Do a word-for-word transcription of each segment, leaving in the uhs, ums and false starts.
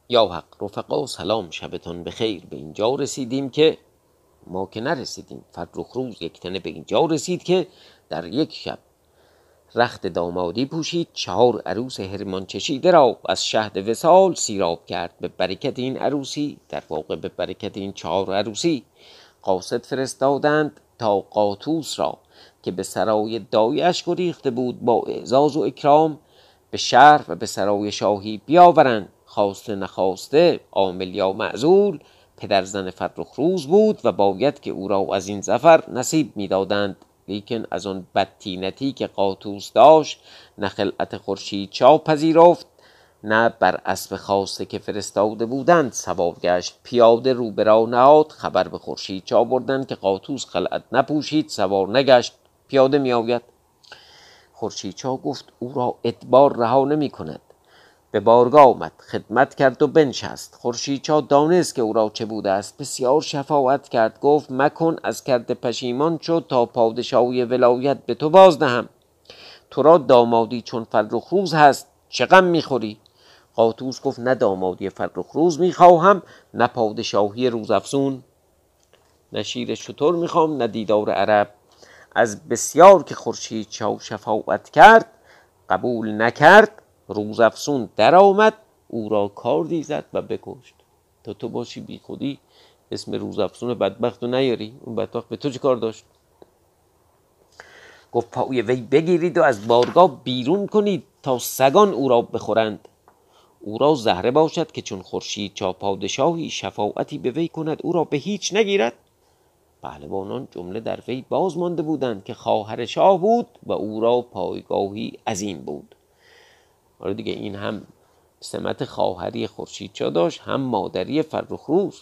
یا حق رفقا سلام، شبتان بخیر. به اینجا رسیدیم که ما که نرسیدیم، فرخ روز یک تنه به اینجا رسید که در یک شب رخت دامادی پوشید، چهار عروس هرمان چشیده را از شهد وصال سیراب کرد. به برکت این عروسی، در واقع به برکت این چهار عروسی، قاصد فرستادند تا قاطوس را که به سرای دایش گریخته بود با اعزاز و اکرام به شهر و به سرای شاهی بیاورند. خواسته نخواسته، عامل یا معزول، پدر زن فرخ روز بود و باید که او را از این ظفر نصیب میدادند. لیکن از آن بدطینتی که قاطوس داشت، نه خلعت خورشید چا پذیرفت، نه بر اسب خاصه که فرستاده بودند سوار گشت. پیاده رو به راه نهاد، خبر به خورشید چا بردند که قاطوس خلعت نپوشید، سوار نگشت، پیاده می آید. خورشید چا گفت او را ادبار رها نمی کند. به بارگاه آمد، خدمت کرد و بنشست. خورشید چا دانست که او را چه بوده است، بسیار شفاعت کرد. گفت مکن، از کرده پشیمان شد تا پادشاهی ولایت به تو باز دهم. تو را دامادی چون فرخ روز هست، چه غم میخوری؟ قاطوس گفت نه دامادی فرخ روز میخواهم، نه پادشاهی روزافزون، نه شیر شتر میخوام، نه دیدار عرب. از بسیار که خورشید چا شفاعت کرد، قبول نکرد. روزافزون در آمد، او را کاردی زد و بکشت. تا تو باشی بی خودی اسم روزافزون بدبخت رو نیاری، اون بدبخت به تو چه کار داشت؟ گفت پای وی بگیرید و از بارگاه بیرون کنید تا سگان او را بخورند. او را زهره باشد که چون خورشید چا پادشاهی شفاعتی به وی کند، او را به هیچ نگیرد. پهلوانان جمله در وی باز مانده بودند که خواهر شاه بود و او را پایگاهی عظیم بود. آره دیگه، این هم سمت خواهری خورشید چا داشت، هم مادری فرخ روز.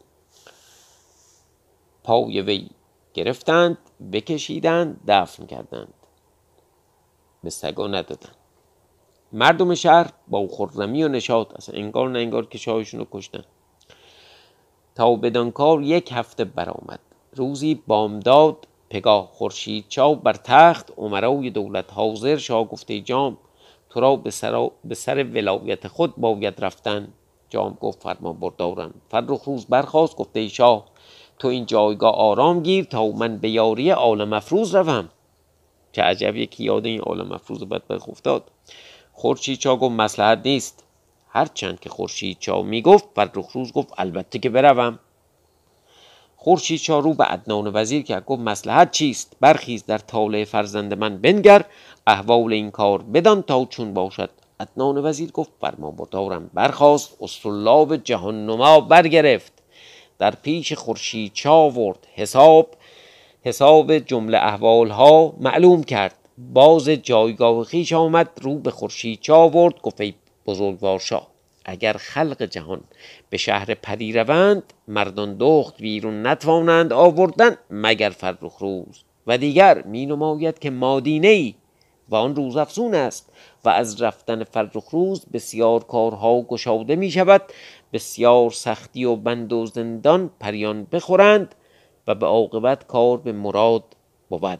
پای وی گرفتند، بکشیدند، دفن کردند، به سگا ندادند. مردم شهر با خرمی و نشاط، اصلا انگار نه انگار که شاهشون رو کشتن. تا بدان کار یک هفته برآمد. روزی بامداد پگاه خورشید چا بر تخت، امرای دولت حاضر. شاه گفته جام تو را به سر, به سر ولایت خود باید رفتن. جام گفت فرما بردارم. فرخ روز برخاست، گفته ای شاه تو این جایگاه آرام گیر تا من به یاری عالم افروز روم. چه عجب یکی یاد این عالم افروز بدبخت افتاد. خورشید چا گفت مصلحت نیست. هرچند که خورشید چا میگفت، فرخ روز گفت البته که بروم. خورشید چا رو به عدنان وزیر کرد، گفت مصلحت چیست؟ برخیز در طالع فرزند من بنگر، احوال این کار بدان تا چون باشد. عدنان وزیر گفت فرما بردارم. برخاست، اسطرلاب جهان نما برگرفت، در پیش خورشید چا آورد حساب. حساب جمله احوال ها معلوم کرد. باز جایگاه خویش آمد، رو به خورشید چا آورد. گفت ای بزرگوار شاه، اگر خلق جهان به شهر پری روند، مردان دخت بیرون نتوانند آوردن مگر فرخ روز. و دیگر می نماید که مادینه ای و آن روز افزون است و از رفتن فرخ روز بسیار کارها گشاده می شود. بسیار سختی و بند و زندان پریان بخورند و به عاقبت کار به مراد بود.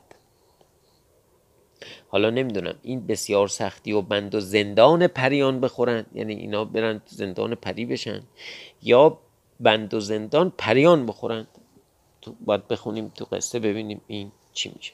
حالا نمیدونم این بسیار سختی و بند و زندان پریان بخورند یعنی اینا برن زندان پری بشن، یا بند و زندان پریان بخورند. تو باید بخونیم تو قصه ببینیم این چی میشه.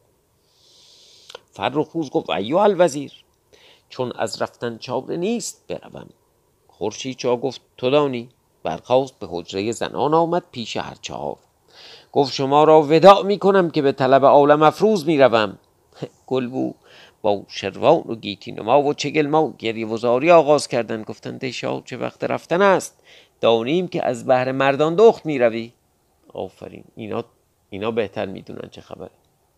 فرخ روز گفت ایها الوزیر، چون از رفتن چاره نیست بروم. خورشید چا گفت تو دانی. برخاست، به حجره زنان آمد پیش هر چهار. گفت شما را وداع میکنم که به طلب عالم افروز میروم. گلبو با شروان و گیتی نما و چگلما گریه و زاری آغاز کردند. گفتند ای شاه چه وقت رفتن است؟ دانیم که از بهر مردان دخت می روی. آفرین، اینا اینا بهتر میدونن چه خبره.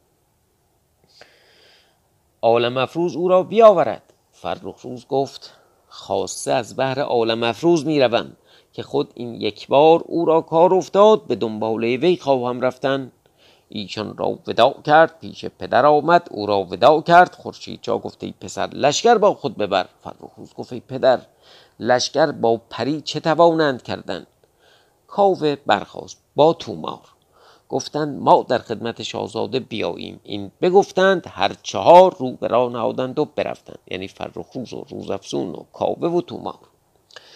عالم افروز او را بیاورد. فرخ روز گفت خاصه از بهر عالم افروز می روم که خود این یک بار او را کار افتاد، به دنباله وی خواهم رفتن. ایشان را وداع کرد، پیش پدر آمد او را وداع کرد. خورشید چا گفت ای پسر لشکر با خود ببر. فرخ روز گفت ای پدر لشکر با پری چه توانند کردن؟ کاوه برخاست با تومار. گفتند ما در خدمت شاهزاده بیاییم. این بگفتند، هر چهار رو به راه نهادند و برفتند، یعنی فرخ روز و روزافزون و کاوه و تومار.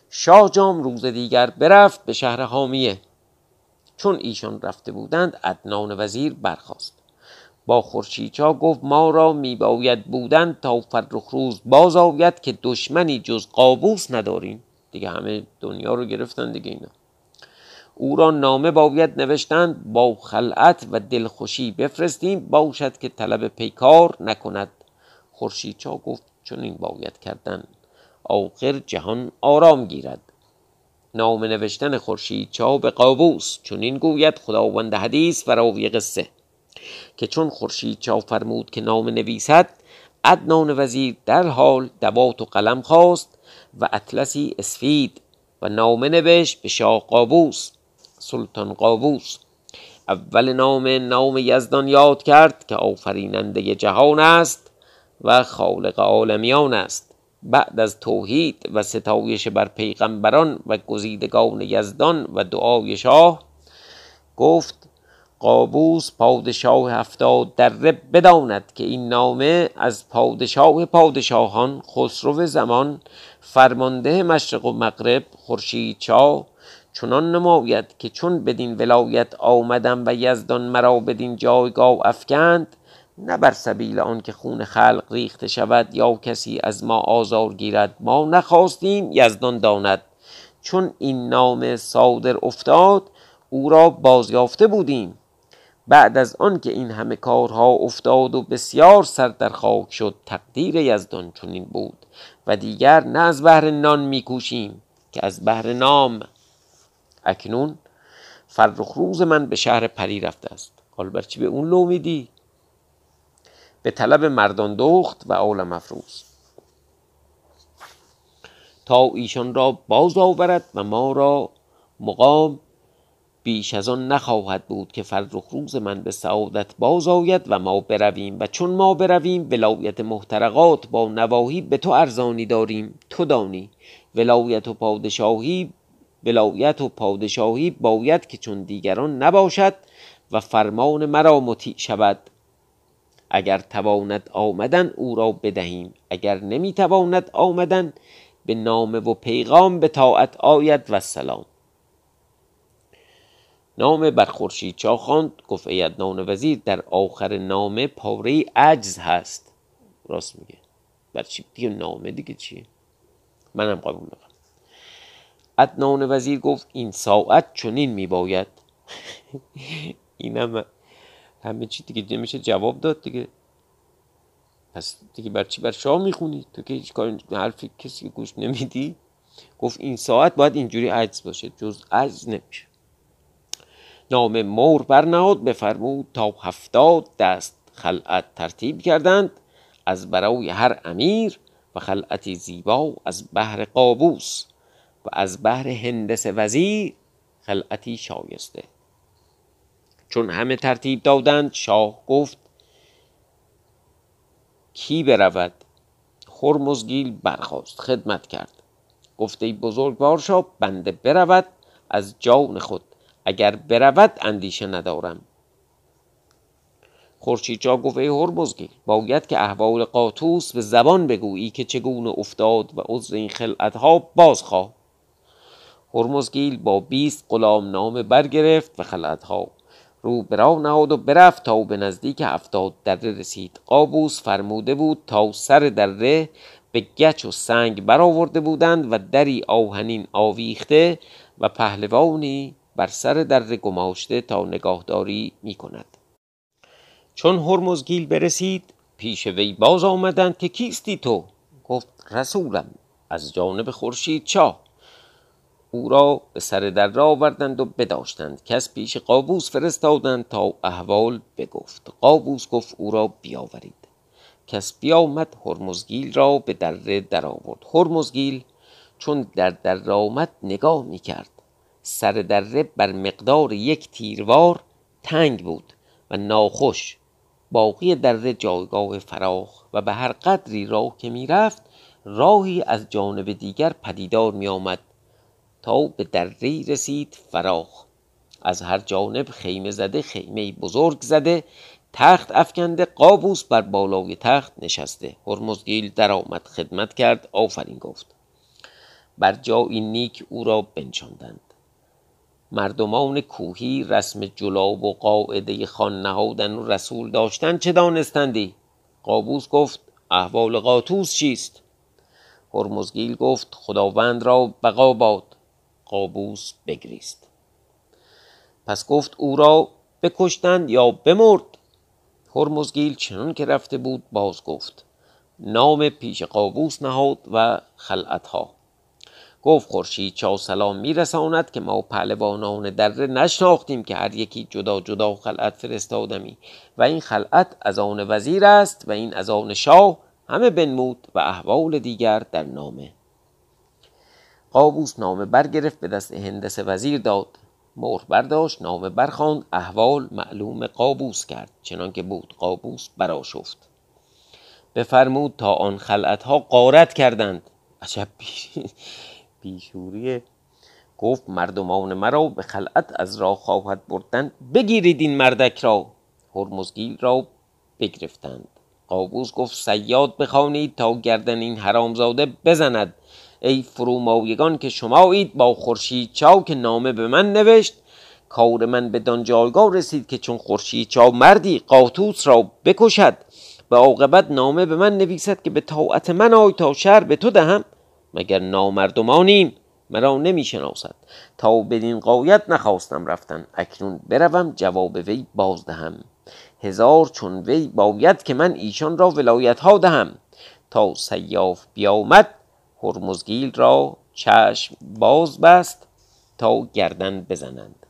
شاه جام روز دیگر برفت به شهر حامیه. چون ایشان رفته بودند عدنان وزیر برخاست، با خورشیدچا گفت ما را میباید بودن تا فرخ روز باز آید که دشمنی جز قابوس نداریم. دیگه همه دنیا رو گرفتن دیگه اینا. او را نامه باید نوشتند با خلعت و دلخوشی بفرستیم، باشد که طلب پیکار نکند. خورشیدچا گفت چون این باید کردن آخر جهان آرام گیرد. نامه نوشتن خورشیدچا به قابوس. چون این گوید خداوند حدیث فراوی قصه که چون خورشیدچا فرمود که نامه نویسد، عدنان وزیر در حال دوات و قلم خواست و اطلسی اسفید و نامه نوشت به شاه قابوس. سلطان قابوس اول نامه نام یزدان یاد کرد که آفریننده جهان است و خالق عالمیان است. بعد از توحید و ستایش بر پیغمبران و گزیدگان یزدان و دعای شاه گفت قابوس پادشاه هفتاد دره بداند که این نامه از پادشاه پادشاهان خسرو زمان فرمانده مشرق و مغرب خورشیدچا چنان نماید که چون بدین ولایت آمدم و یزدان مرا بدین جایگاه افکند، نه بر سبیل آن که خون خلق ریخته شود یا کسی از ما آزار گیرد. ما نخواستیم یزدان داند. چون این نامه صادر افتاد او را بازیافته بودیم. بعد از آن که این همه کارها افتاد و بسیار سر در خاک شد، تقدیر یزدان چنین بود و دیگر نه از بهر نان میکوشیم که از بهر نام. اکنون فرخ روز من به شهر پری رفته است. حال بر چی به اون لو میدی؟ به طلب مردان دخت و عالم افروز تا ایشان را باز آورد و ما را مقام بیش از آن نخواهد بود که فرخ روز من به سعادت باز آید و ما برویم. و چون ما برویم ولایت محترقات با نواحی به تو ارزانی داریم. تو دانی ولایت و پادشاهی ولایت و پادشاهی باید که چون دیگران نباشد و فرمان مرا مطیع شود. اگر تواند آمدن او را بدهیم، اگر نمی تواند آمدن به نامه و پیغام به طاعت آید و سلام. نامه بر خورشیدچا خواند. گفت ای عدنان وزیر در آخر نامه پاره عجز هست. راست میگه. بر چی دیگه نامه دیگه چیه؟ منم قبول دارم. عدنان وزیر گفت این ساعت چنین میباید. اینم همه چی دیگه نمیشه جواب داد دیگه. پس دیگه بر چی بر شاه میخونی؟ تو که هیچ کار حرفی کسی گوش نمیدی. گفت این ساعت باید اینجوری عجز باشه، جز عجز نمیشه. نامه مور برنهاد بفرمود تا هفتاد دست خلعت ترتیب کردند از برای هر امیر و خلعتی زیبا از بهر قابوس و از بهر هندس وزیر خلعتی شایسته. چون همه ترتیب دادند شاه گفت کی برود؟ هرمزگیل برخاست خدمت کرد. گفت ای بزرگوار شاه بنده برود از جان خود، اگر برود اندیشه ندارم. خورشیدچا گفت ای هرمزگیل باید که احوال قاطوس به زبان بگویی که چگونه افتاد و عذر این خلعتها بازخواه. هرمزگیل با بیست غلام نامه برگرفت و خلعتها رو برا نهاد و برفت تا به نزدیک هفتاد دره رسید. قابوس فرموده بود تا سر دره به گچ و سنگ برآورده بودند و دری آهنین آویخته و پهلوانی بر سر دره گماشته تا نگاهداری می کند. چون هرمزگیل برسید پیش وی باز آمدند که کیستی تو؟ گفت رسولم از جانب خورشیدچا. او را به سر دره آوردند و بداشتند. کس پیش قابوس فرستادند تا احوال بگفت. قابوس گفت او را بیاورید. کس بیامد هرمزگیل را به دره در آورد. هرمزگیل چون در دره آمد نگاه می کرد. سر دره بر مقدار یک تیروار تنگ بود و ناخوش. باقی دره جایگاه فراخ و به هر قدری راه که می رفت راهی از جانب دیگر پدیدار می آمد تا به دره رسید فراخ. از هر جانب خیمه زده، خیمه بزرگ زده، تخت افکنده، قابوس بر بالای تخت نشسته. هرمزگیل در آمد خدمت کرد، آفرین گفت. بر جایی نیک او را بنشاندند. مردمان کوهی رسم جلاب و قاعده خوان نهادن و رسول داشتن چه دانستندی؟ قابوس گفت احوال قاطوس چیست؟ هرمزگیل گفت خداوند را بقا باد. قابوس بگریست. پس گفت او را بکشتند یا بمرد؟ هرمزگیل چنان که رفته بود باز گفت. نام پیش قابوس نهاد و خلعتها. گفت خورشید چا سلام میرساند که ما پهلوانان دره نشناختیم که هر یکی جدا جدا خلعت فرستادمی و این خلعت از آن وزیر است و این از آن شاه، همه بنمود و احوال دیگر در نامه. قابوس نامه برگرفت به دست هندس وزیر داد. مهر برداشت، نامه برخواند، احوال معلوم قابوس کرد چنان که بود. قابوس برآشفت، بفرمود تا آن خلعتها غارت کردند. عجب بیشوریه. گفت مردمان مرا به خلعت از راه خواهد بردن، بگیرید این مردک را. هرمزگیل را بگرفتند. قابوس گفت صیاد بخوانید تا گردن این حرامزاده بزند. ای فرومایگان که شمایید با خورشید چا که نامه به من نوشت، کار من به دان جایگاه رسید که چون خورشید چا مردی قاطوس را بکشد، به عاقبت نامه به من نویسد که به طاعت من آی تا شهر به تو دهم. مگر نامردمانیم؟ مرا نمی شناسد. تا بدین غایت نخواستم رفتن، اکنون بروم جواب وی باز دهم. هزار چون وی باید که من ایشان را ولایت ها دهم. تا سیاف بیامد هرمزگیل را چشم باز بست تا گردن بزنند.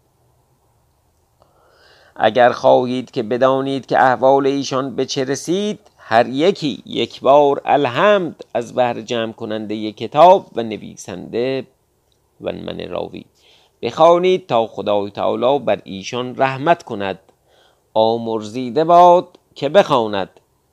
اگر خواهید که بدانید که احوال ایشان به چه رسید، هر یکی یک بار الحمد از بهر جمع کننده کتاب و نویسنده و من راوی بخوانید تا خدای تعالی بر ایشان رحمت کند. آمرزیده باد که بخواند.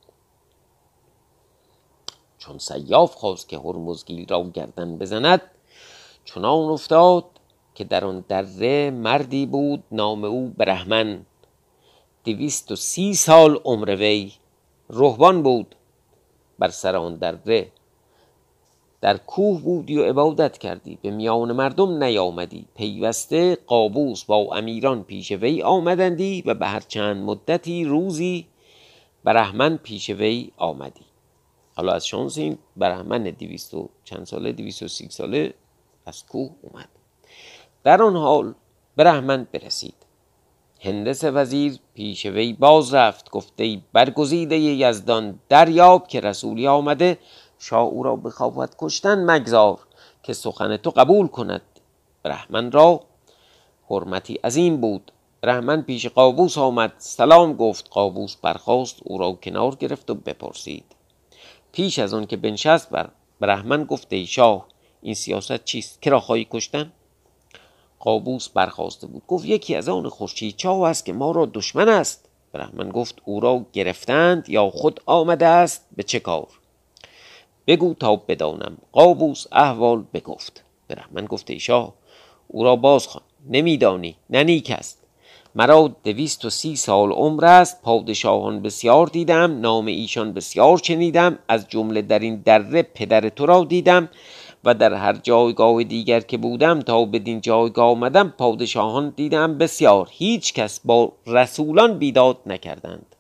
چون سیاف خواست که هرمزگیل را گردن بزند، چنان افتاد که در آن دره مردی بود نام او برهمن. دویست و سی سال عمر وی، رهبان بود. بر سر آن دره در کوه بودی و عبادت کردی، به میان مردم نیامدی. پیوسته قابوس با امیران پیش وی آمدندی و به هر چند مدتی روزی برهمن پیش وی آمدی. حالا از شانس این برهمن دویست و چند ساله دویست و سی ساله از کوه اومد. در آن حال برهمن برسید. هندس وزیر پیش وی باز رفت، گفته برگزیده یزدان دریاب که رسولی آمده، شاه او را بخواهد کشتن مگذار که سخن تو قبول کند. برهمن را حرمتی عظیم بود. برهمن پیش قابوس آمد، سلام گفت. قابوس برخاست، او را کنار گرفت و بپرسید. پیش از آن که بنشست بر برهمن گفت ای شاه، این سیاست چیست؟ که را خواهی کشتن؟ قابوس برخاسته بود، گفت یکی از آن خورشید چاه است که ما را دشمن است. برهمن گفت او را گرفتند یا خود آمده است به چه کار؟ بگو تا بدانم. قابوس احوال بگفت. برهمن گفت ای شاه، او را بازخوان، نمیدانی نه نیک است. مرا دویست و سی سال عمر است، پادشاهان بسیار دیدم، نام ایشان بسیار شنیدم. از جمله در این دره پدر تو را دیدم و در هر جایگاه دیگر که بودم تا بدین جایگاه آمدم پادشاهان دیدم بسیار، هیچ کس با رسولان بیداد نکردند.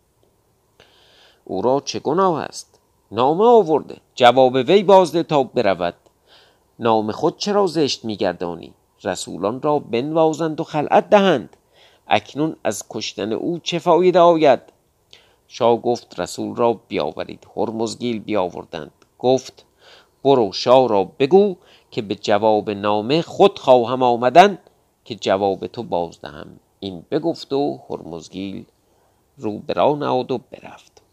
او را چه گناه است؟ نامه آورده، جواب وی بازده تا برود. نام خود چرا زشت میگردانی؟ رسولان را بنوازند و خلعت دهند. اکنون از کشتن او چه فایده آید؟ شاه گفت رسول را بیاورید. هرمزگیل بیاوردند. گفت برو شاه را بگو که به جواب نامه خود خواهم آمدن که جواب تو بازدهم. این بگفت و هرمزگیل رو برا نهاد و برفت.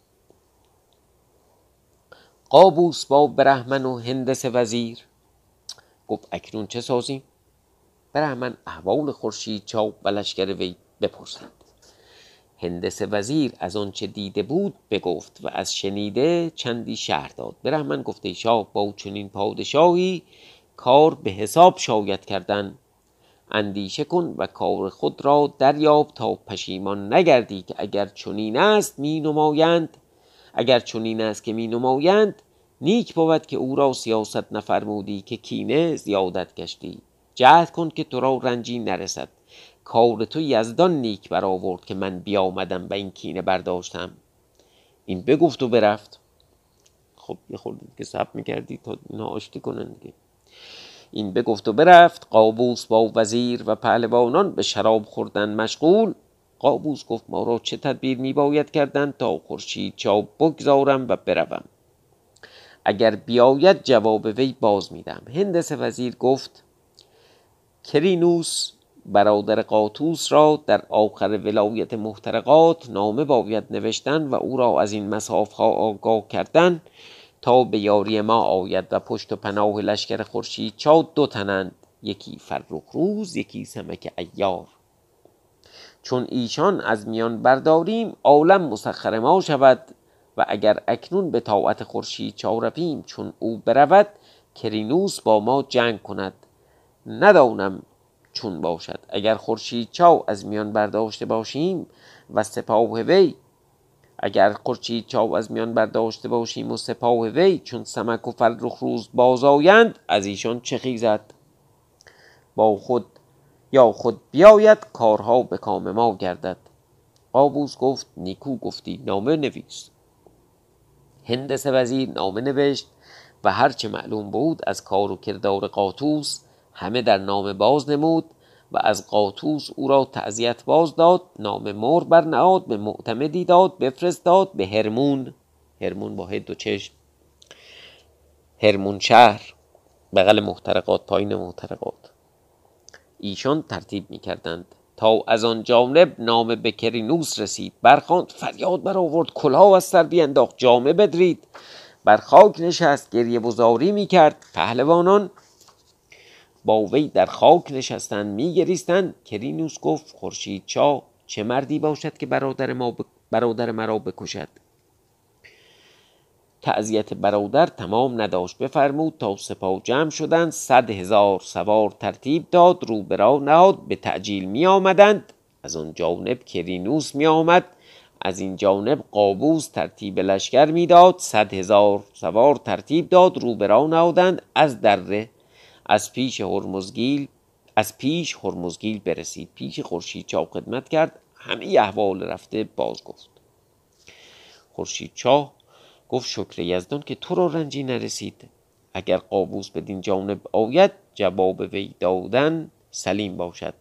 قابوس با برهمن و هندس وزیر گفت اکنون چه سازیم؟ برهمن احوال خورشید چا و لشکر وی بپرسید. هندس وزیر از آن چه دیده بود بگفت و از شنیده چندی شرح داد. برهمن گفت ای شاه، با چنین پادشاهی کار به حساب شاید کردن. اندیشه کن و کار خود را دریاب تا پشیمان نگردی که اگر چنین است می نمایند اگر چنین است که می نمایند نیک بود که او را سیاست نفرمودی، که کینه زیادت گشتی. جهد کن که تو را رنجی نرسد، کار تو یزدان نیک برآورد، که من بیامدم و این کینه برداشتم. این بگفت و برفت. خب یه خورده که صبر میکردی تا اینا آشتی کنن دیگه. این بگفت و برفت. قابوس با وزیر و پهلوانان به شراب خوردن مشغول. قابوس گفت ما را چه تدبیر می باید کردن تا خورشید چاو بگذارم و بروم؟ اگر بیاید جواب وی باز میدم. هندسه وزیر گفت کرینوس برادر قاطوس را در آخر ولایت محترقات نامه باید نوشتن و او را از این مصاف ها آگاه کردن تا به یاری ما آید و پشت و پناه لشکر خورشید چاو دو تنند، یکی فرخ روز یکی سمک عیار. چون ایشان از میان برداریم عالم مسخر ما شود، و اگر اکنون به طاعت خورشید چاو رویم چون او برود کرینوس با ما جنگ کند. ندانم چون باشد. اگر خورشید چاو از میان برداشته باشیم و سپاه وی اگر خورشید چاو از میان برداشته باشیم و سپاه وی چون سمک و فرخ روز باز آیند، از ایشان چه خیزد؟ با خود یا خود بیاید کارها به کام ما گردد. قابوس گفت نیکو گفتی، نامه نویس. هندسه وزیر نامه نوشت و هرچه معلوم بود از کار و کردار قاطوس همه در نامه باز نمود و از قاطوس او را تعزیت باز داد. نامه مهر برنهاد، به معتمدی داد، بفرستاد به هرمون. هرمون با هد و چشم، هرمون شهر بغل محترقات، پایین محترقات. ایشان ترتیب می کردند تا از آن جانب نامه به کرینوس رسید. برخواند، فریاد برآورد، کلاه از سر بینداخت، جامه بدرید، بر خاک نشست، گریه و زاری می کرد. پهلوانان با وی در خاک نشستند می گریستند. کرینوس گفت خورشید چاو چه مردی باشد که برادر ما ب... برادر مرا بکشد؟ تعزیت برادر تمام نداشت، بفرمود تا سپاه جمع شدند. صد هزار سوار ترتیب داد، رو به راه نهاد، به تعجیل می آمدند. از آن جانب کرینوس می آمد، از این جانب قابوس ترتیب لشکر می داد. صد هزار سوار ترتیب داد، رو به راه نهادند. از دره از پیش هرمزگیل از پیش هرمزگیل برسید. پیش خورشید چاو خدمت کرد، همه احوال رفته باز گفت. خورشید چاو گفت شکر یزدان که تو را رنجی نرسید. اگر قابوس بدین جانب آید جواب وی دادن سلیم باشد.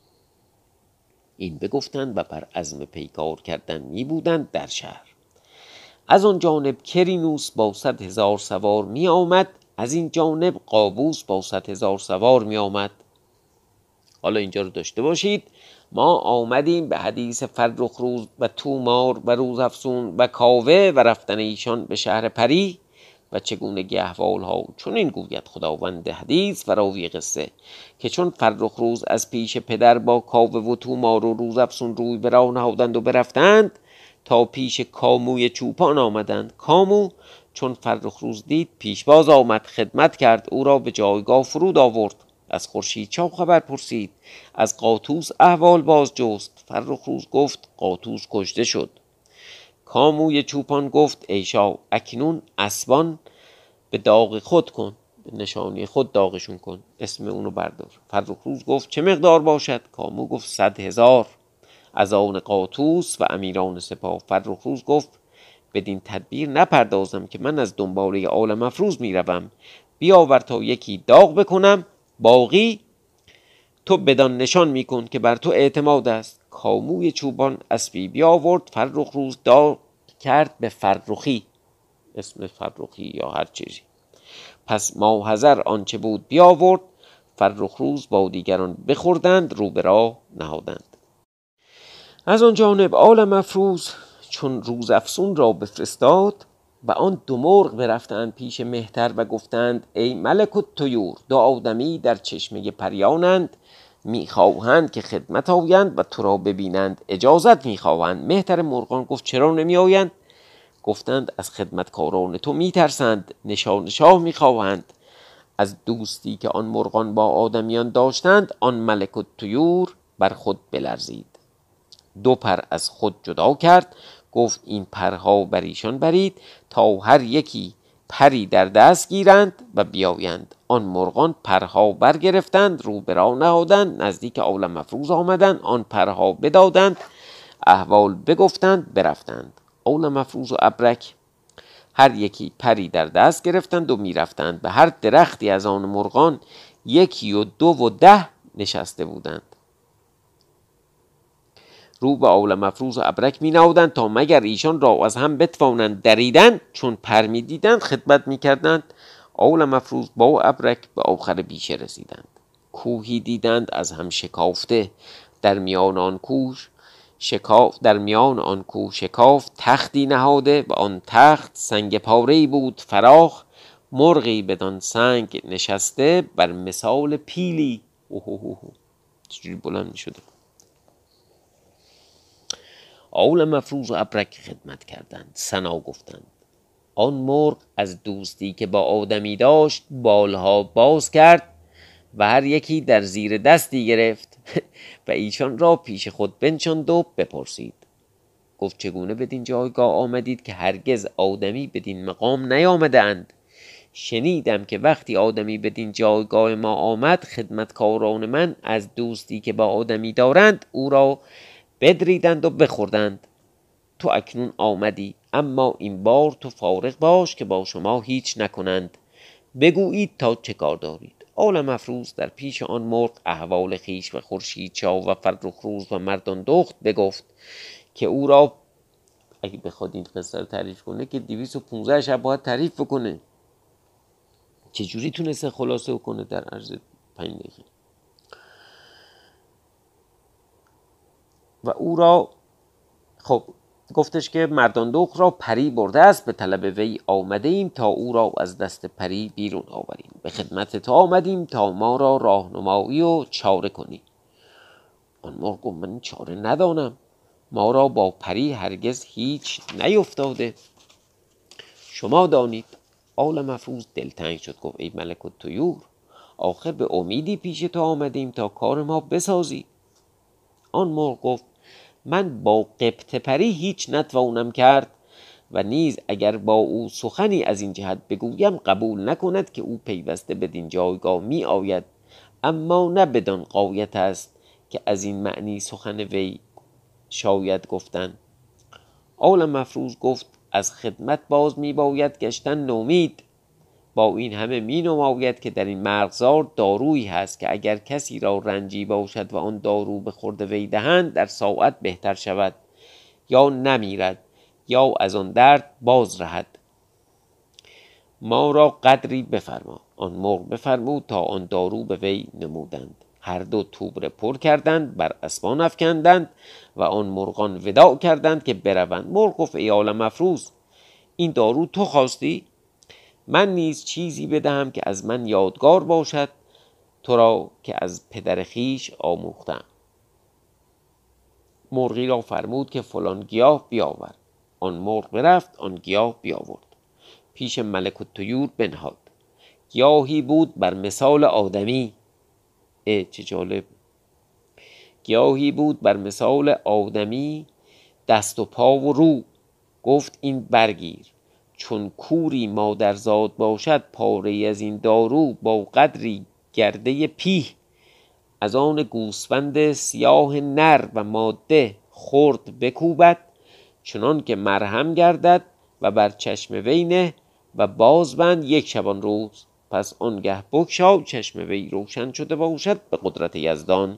این بگفتند و بر عزم پیکار کردن می بودند در شهر. از آن جانب کرینوس با صد هزار سوار می آمد، از این جانب قابوس با صد هزار سوار می آمد. حالا اینجا رو داشته باشید. ما آمدیم به حدیث فرخ روز و تومار و روزافزون و کاوه و رفتن ایشان به شهر پری و چگونگی احوال ها. چون این گوید خداوند حدیث و راوی قصه که چون فرخ روز از پیش پدر با کاوه و تومار و روزافزون روی به راه نهادند و برفتند تا پیش کاموی چوپان آمدند. کامو چون فرخ روز دید پیش باز آمد، خدمت کرد، او را به جایگاه فرود آورد. از خورشید چاو خبر پرسید، از قاطوس احوال باز جست. فرخ روز گفت قاطوس کشته شد. کاموی چوپان گفت ای شاه اکنون اسبان به داغ خود کن، به نشانی خود داغشون کن، اسم اونو بردار. فرخ روز گفت چه مقدار باشد؟ کامو گفت صد هزار از آن قاطوس و امیران سپاه. فرخ روز گفت بدین تدبیر نپردازم که من از دنباله عالم افروز می روم. بیاور تا یکی داغ بکنم، باقی تو بدان نشان میکن که بر تو اعتماد است. کاموی چوبان اسبی بیاورد، فرخ روز داغ کرد به فرخی، اسم فرخی یا هر چیزی. پس ماحضر آنچه بود بیاورد، فرخ روز با دیگران بخوردند، رو به راه نهادند. از آن جانب عالم افروز چون روزافزون را بفرستاد و آن دو مرغ برفتند پیش مهتر و گفتند ای ملک الطیور، دو آدمی در چشمه پریانند، میخواهند که خدمت آیند و تو را ببینند، اجازت میخواهند. مهتر مرغان گفت چرا نمی آیند؟ گفتند از خدمتکاران تو میترسند، نشان شاه میخواهند. از دوستی که آن مرغان با آدمیان داشتند آن ملک الطیور بر خود بلرزید، دو پر از خود جدا کرد، گفت این پرها بر ایشان برید تا هر یکی پری در دست گیرند و بیایند. آن مرغان پرها برگرفتند، رو به راه نهادند، نزدیک عالم افروز آمدند. آن پرها بدادند، احوال بگفتند، برفتند. عالم افروز و ابرک هر یکی پری در دست گرفتند و میرفتند. به هر درختی از آن مرغان یکی و دو و ده نشسته بودند. رو به عالم افروز و ابرک می نهادند تا مگر ایشان را از هم بتوانند دریدن. چون پر می دیدند خدمت می کردند. عالم افروز با ابرک به آخر بیشه رسیدند. کوهی دیدند از هم شکافته، در میان آن کوه شکاف در میان آن کوه شکاف تختی نهاده و آن تخت سنگ پاره‌ای بود فراخ. مرغی بدان سنگ نشسته بر مثال پیلی. اوه چجوری بلند شده. عالم افروز و ابرک خدمت کردند. ثنا گفتند. آن مرغ از دوستی که با آدمی داشت بالها باز کرد و هر یکی در زیر دستی گرفت و ایشان را پیش خود بنشاند و بپرسید. گفت چگونه بدین جایگاه آمدید که هرگز آدمی بدین مقام نیامده اند؟ شنیدم که وقتی آدمی بدین جایگاه ما آمد، خدمتکاران من از دوستی که با آدمی دارند او را بدریدند و بخوردند. تو اکنون آمدی، اما این بار تو فارغ باش که با شما هیچ نکنند. بگویید تا چه کار دارید. عالم افروز در پیش آن مرغ احوال خیش و خورشید چا و فرخ روز و مردان دخت بگفت که او را اگه بخواد این قصه رو تعریف کنه که دویست و پانزده شب باید تعریف بکنه. چجوری تونسته خلاصه کنه در عرض پنج دقیقه؟ و او را خب گفتش که مردان دخت را پری برده است، به طلب وی آمده ایم تا او را از دست پری بیرون آوریم. به خدمت تو آمدیم تا ما را راهنمایی و چاره کنی. آن مرغ گفت من چاره ندانم، ما را با پری هرگز هیچ نیفتاده، شما دانید. عالم افروز دلتنگ شد، گفت ای ملک الطیور، آخر به امیدی پیش تو آمدیم تا کار ما بسازی. آن مرغ گفت من با قبط پری هیچ نتوانم کرد و نیز اگر با او سخنی از این جهت بگویم قبول نکند که او پیوسته بدین جایگاه می آید، اما نه بدان غایت است که از این معنی سخن وی شاید گفتن. عالم افروز گفت از خدمت باز می باید گشتن نومید. با این همه می نماید که در این مرغزار دارویی هست که اگر کسی را رنجی باشد و آن دارو به خورد وی دهند در ساعت بهتر شود، یا نمیرد یا از آن درد باز رهد. ما را قدری بفرما. آن مرغ بفرمود تا آن دارو به وی نمودند. هر دو توبره پر کردند، بر اسبان افکندند و آن مرغان وداع کردند که بروند. مرغ گفت ای عالم افروز، این دارو تو خواستی؟ من نیز چیزی بدهم که از من یادگار باشد، تو را که از پدر خیش آموختم. مرغی را فرمود که فلان گیاه بیاور. آن مرغ برفت آن گیاه بیاورد، پیش ملک الطیور بنهاد. گیاهی بود بر مثال آدمی. اه چه جالب. گیاهی بود بر مثال آدمی، دست و پا و رو. گفت این برگیر. چون کوری مادرزاد باشد، پاره از این دارو با قدری گرده پیه از آن گوسفند سیاه نر و ماده خرد بکوبد، چنان که مرهم گردد و بر چشم وی نه و بازبند یک شبان روز. پس آنگه بگشا چشم وی روشن شده باشد به قدرت یزدان.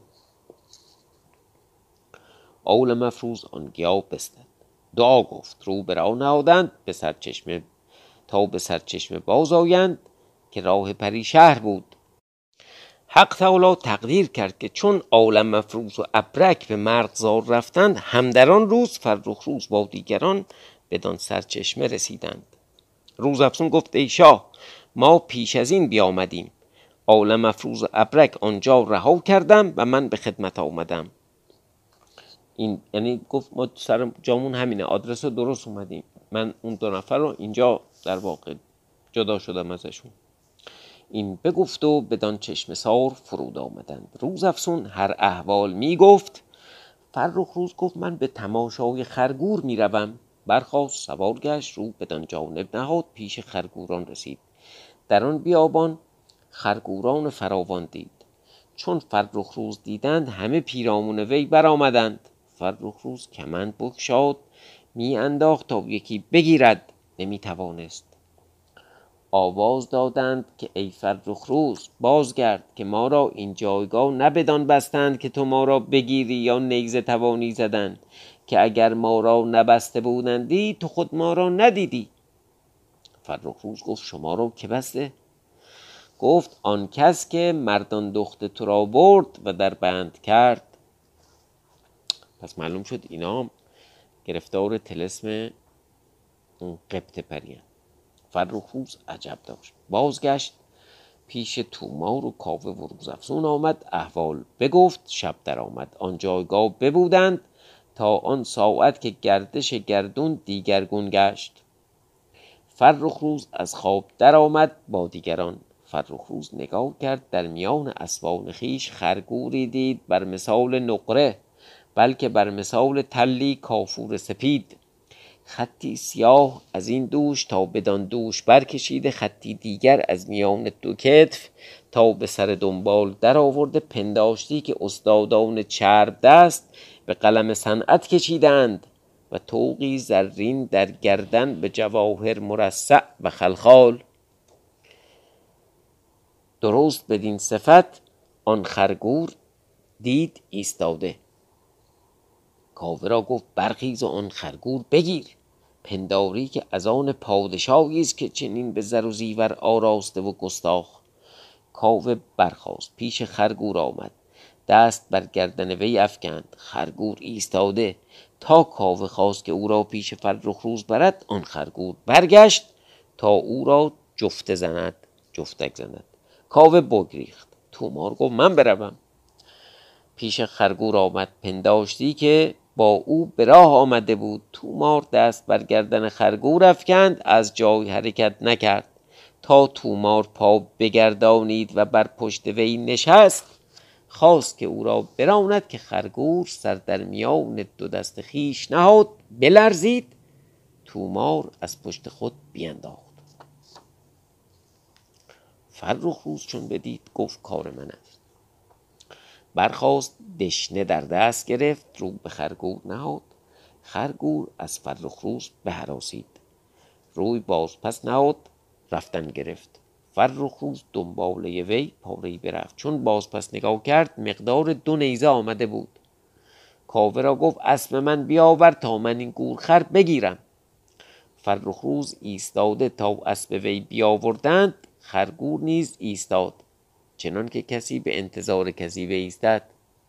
عالم افروز آن گیاه بستد، دعا گفت، رو به راه نهادند به سرچشمه تا به سرچشمه باز آیند که راه پری شهر بود. حق تعالی تقدیر کرد که چون عالم افروز و ابرک به مرغزار رفتند، هم در آن روز فرخ روز با دیگران بدان سرچشمه رسیدند. روز افزون گفت ای شاه، ما پیش از این بیامدیم، عالم افروز و ابرک آنجا رها کردم و من به خدمت آمدم. این یعنی گفت ما سر جامون همینه، آدرس رو درست اومدیم، من اون دو نفر رو اینجا در واقع جدا شدم ازشون. این بگفت و بدان چشم سار فرود آمدند. روز افسون هر احوال می گفت. فرخ روز گفت من به تماشای خرگور می روم. برخاست سوار گشت، رو بدان جانب نهاد، پیش خرگوران رسید. در آن بیابان خرگوران فراوان دید. چون فرخ روز دیدند، همه پیرامون وی برآمدند. فرخ روز کمند بگشاد، می انداخت تا یکی بگیرد، نمی توانست. آواز دادند که ای فرخ روز بازگرد، که ما را این جایگاه نه بدان بستند که تو ما را بگیری یا نیزه توانی زدن، که اگر ما را نبسته بودندی تو خود ما را ندیدی. فرخ روز گفت شما را که بسته؟ گفت آن کس که مردان دخت تو را برد و در بند کرد. پس معلوم شد اینا گرفتار طلسم اون قبط پریان. فرخ روز عجب داشت، بازگشت پیش تومار و کاوه و روزافزون آمد. احوال بگفت، شب در آمد آن جایگاه ببودند، تا آن ساعت که گردش گردون دیگرگون گشت. فرخ روز از خواب در آمد با دیگران. فرخ روز نگاه کرد، در میان اسبان خویش خرگوری دید، بر مثال نقره، بلکه بر مثال تلی کافور سپید. خطی سیاه از این دوش تا بدان دوش برکشیده، خطی دیگر از میان دو کتف تا به سر دنبال در آورده. پنداشتی که استادان چرب دست به قلم صنعت کشیدند، و طوقی زرین در گردن به جواهر مرصع و خلخال. درست بدین صفت آن خرگور دید ایستاده. کاوه را گفت برخیز و آن خرگور بگیر، پنداری که از آن پادشاهی است که چنین به زر و زیور آراسته و گستاخ. کاوه برخاست پیش خرگور آمد، دست بر گردن وی افکند. خرگور ایستاده. تا کاوه خواست که او را پیش فرخ روز برد، آن خرگور برگشت تا او را جفته زند جفتک زند. کاوه بگریخت. تومار گفت من بروم. پیش خرگور آمد، پنداشتی که با او به راه آمده بود. تومار دست بر گردن خرگور افکند، از جای حرکت نکرد. تا تومار پا بگردانید و بر پشت وی نشست، خواست که او را براند، که خرگور سر در میان دو دست خیش نهاد، بلرزید. تومار از پشت خود بینداخت. فرخ روز چون بدید گفت کار من است. برخاست، دشنه در دست گرفت، رو به خرگور نهاد. خرگور از فرخ روز بهراسید، روی باز پس نهاد، رفتن گرفت. فرخ روز دنباله وی پاره‌ای برفت. چون باز پس نگاه کرد، مقدار دو نیزه آمده بود. کاوه را گفت اسب من بیاور تا من این گورخر بگیرم. فرخ روز ایستاده تا اسب وی بیاوردند. خرگور نیز ایستاد، چنان که کسی به انتظار کسی بایستد.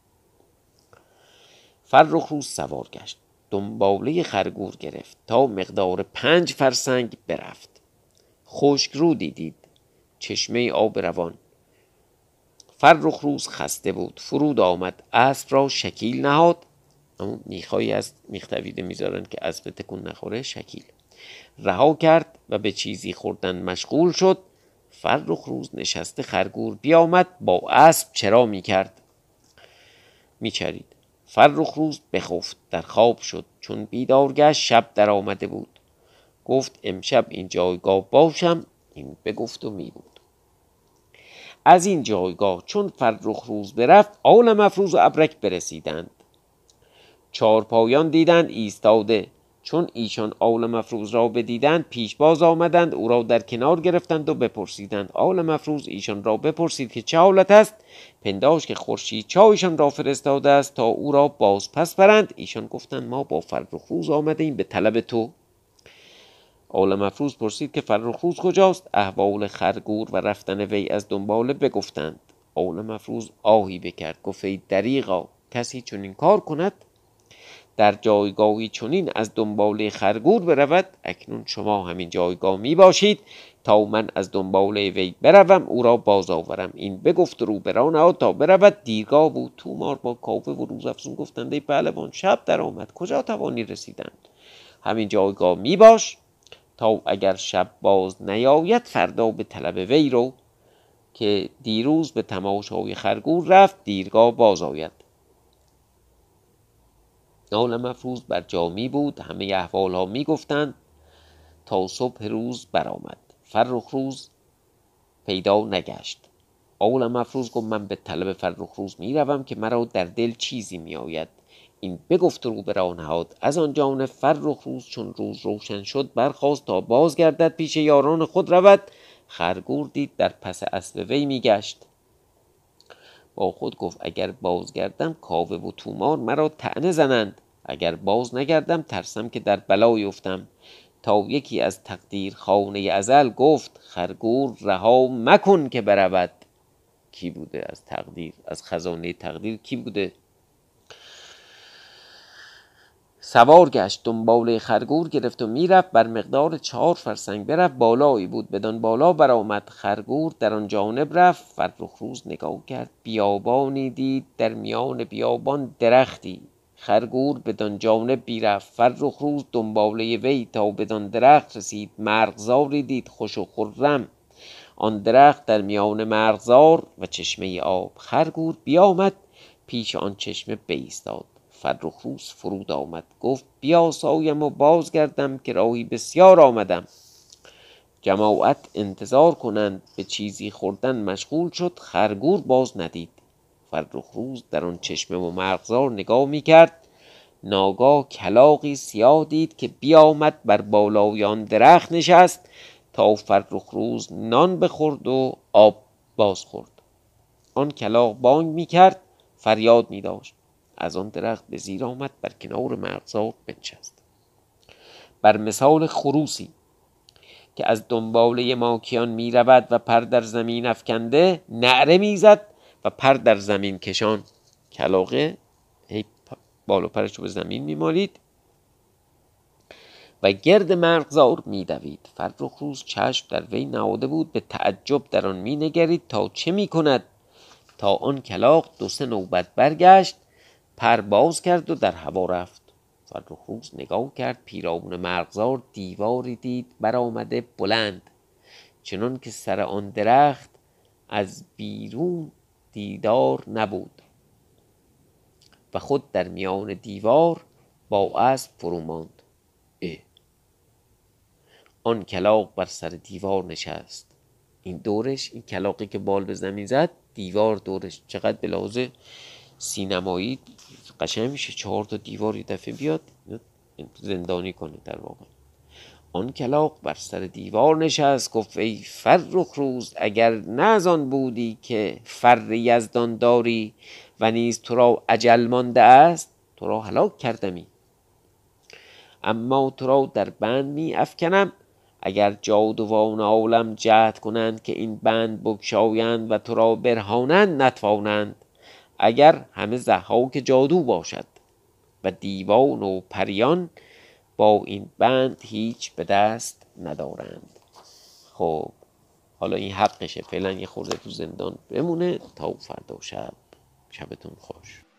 فرخ روز سوار گشت، دنباله خرگور گرفت، تا مقدار پنج فرسنگ برفت. خشک رودی دید، چشمه آب روان. فرخ روز خسته بود، فرود آمد، اسب را شکیل نهاد. اما میخایی از میختویده میذارن که اسب تکون نخوره، شکیل رها کرد و به چیزی خوردن مشغول شد. فرخ روز نشسته خرگور بیامد، با اسب چرا میکرد، میچرید. فرخ روز بخفت، در خواب شد. چون بیدار گشت، شب در آمده بود. گفت امشب این جایگاه باشم. این بگفت و می بود. از این جایگاه چون فرخ روز برفت، آل مفروز و ابرک برسیدند. چارپایان دیدند ایستاده. چون ایشان آل مفروز را بدیدند، پیش باز آمدند، او را در کنار گرفتند و بپرسیدند. آل مفروز ایشان را بپرسید که چه حالت است. پنداش که خورشید چایشان را فرستاده است تا او را باز پس برند. ایشان گفتند ما با فرخ روز آمده ایم به طلب تو. آل مفروز پرسید که فرخ روز کجاست. احوال خرگور و رفتن وی از دنباله بگفتند. آل مفروز آهی بکرد، گفت ای دریغا، کسی چون این کار کند در جایگاهی چنین از دنباله خرگور برود. اکنون شما همین جایگاه می باشید تا من از دنباله وی بروم، او را باز آورم. این بگفت رو بران نهاد تا برود. دیرگاه بود. تومار با کاوه و روزافزون گفتند ای پهلوان، شب در آمد، کجا توانی رسیدند؟ همین جایگاه می باش تا اگر شب باز نیاید، فردا به طلب وی رو، که دیروز به تماشای خرگور رفت، دیرگاه باز آید. عالم افروز بر جا می بود، همه احوال ها می گفتند تا صبح روز برآمد. فرخ روز پیدا نگشت. عالم افروز گفت من به طلب فرخ روز می روم که مرا در دل چیزی می آید. این بگفت رو به راه نهاد. از آن جانب فرخ روز چون روز روشن شد برخاست تا بازگردد پیش یاران خود رود. خرگور دید در پس اسب وی می گشت. با خود گفت اگر بازگردم کاوه و تومار مرا طعنه زنند، اگر باز نگردم ترسم که در بلای افتم. تا یکی از تقدیر خانه ازل گفت خرگور رها مکن که برود. کی بوده از تقدیر، از خزانه تقدیر کی بوده؟ سوار گشت دنباله خرگور گرفت و میرفت. بر مقدار چهار فرسنگ برفت، بالایی بود بدان بالا برآمد. خرگور در آن جانب رفت. فرخ روز نگاه کرد بیابانی دید، در میان بیابان درختی. خرگور بدان جانب بیرفت. فرخ روز دنباله وی تا بدان درخت رسید. مرغزاری دید خوش و خرم، آن درخت در میان مرغزار و چشمه آب. خرگور بیامد پیش آن چشمه بایستاد. فرخ روز فرود آمد گفت بیاسایم و بازگردم که راهی بسیار آمدم. جماعت انتظار کنند، به چیزی خوردن مشغول شد. خرگور باز ندید. فرخ روز در آن چشمه و مرغزار نگاه می کرد. ناگاه کلاغی سیاه دید که بیامد بر بالای آن درخت نشست تا فرخ روز نان بخورد و آب باز خورد. آن کلاغ بانگ می کرد، فریاد می داشت. از آن درخت به زیر آمد، بر کنار مرغزار بنشست. بر مثال خروسی که از دنباله ماکیان می رود و پر در زمین افکنده نعره می زد و پر در زمین کشان. کلاغه هی بال و پرش رو به زمین می مالید و گرد مرغزار می دوید. فرخ روز چشم در وی نهاده بود، به تعجب در آن می نگرید تا چه می کند. تا آن کلاغ دو سه نوبت برگشت، پر باز کرد و در هوا رفت. فرخ روز نگاه کرد پیرامون مرغزار دیواری دید برآمده بلند، چنان که سر آن درخت از بیرون دیدار نبود و خود در میان دیوار با اسب فرو ماند. آن کلاغ بر سر دیوار نشست. این دورش، این کلاغی که بال به زمین زد، دیوار دورش. چقدر به لحاظ سینمایی قشنگ میشه چهار تا دیوار یه دفعه بیاد زندانی کنه در واقع. آن کلاغ بر سر دیوار نشست گفت ای فرخ روز اگر نه از آن بودی که فر یزدان داری و نیز تو را اجل مانده است، تو را هلاک کردمی. اما تو را در بند می افکنم، اگر جادوان عالم جهد کنند که این بند بگشایند و تو را برهانند نتوانند. اگر همه ضحاک جادو باشد و دیوان و پریان با این بند هیچ به دست ندارند. خب حالا این حقشه، فعلا یه خورده تو زندان بمونه تا فردا شب. شبتون خوش.